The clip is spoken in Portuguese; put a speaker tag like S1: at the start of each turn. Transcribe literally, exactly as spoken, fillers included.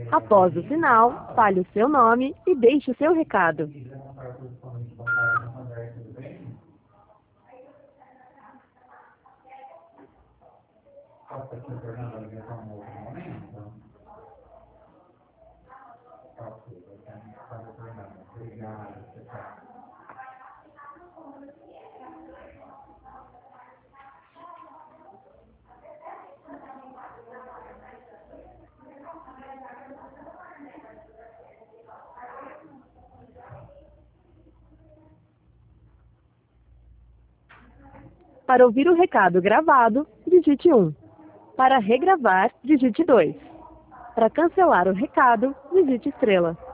S1: Após o sinal, fale o seu nome e deixe o seu recado. Para ouvir o recado gravado, digite um. Para regravar, digite dois. Para cancelar o recado, digite estrela.